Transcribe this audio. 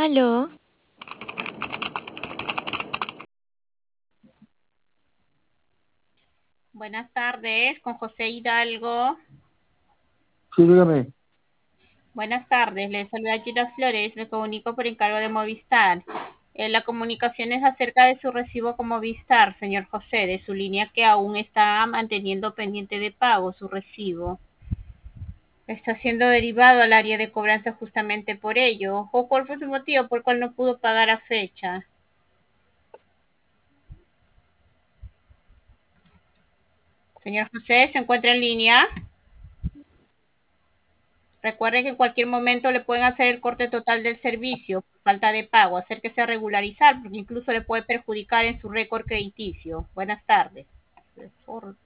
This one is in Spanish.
Aló, Buenas tardes, con José Hidalgo. Sí, dígame. Buenas tardes, le saluda Gina Flores, me comunico por encargo de Movistar. La comunicación es acerca de su recibo con Movistar, señor José, de su línea que aún está manteniendo pendiente de pago su recibo. Está siendo derivado al área de cobranza justamente por ello. ¿O cuál fue su motivo por el cual no pudo pagar a fecha? Señor José, ¿se encuentra en línea? Recuerde que en cualquier momento le pueden hacer el corte total del servicio por falta de pago. Acérquese a regularizar porque incluso le puede perjudicar en su récord crediticio. Buenas tardes.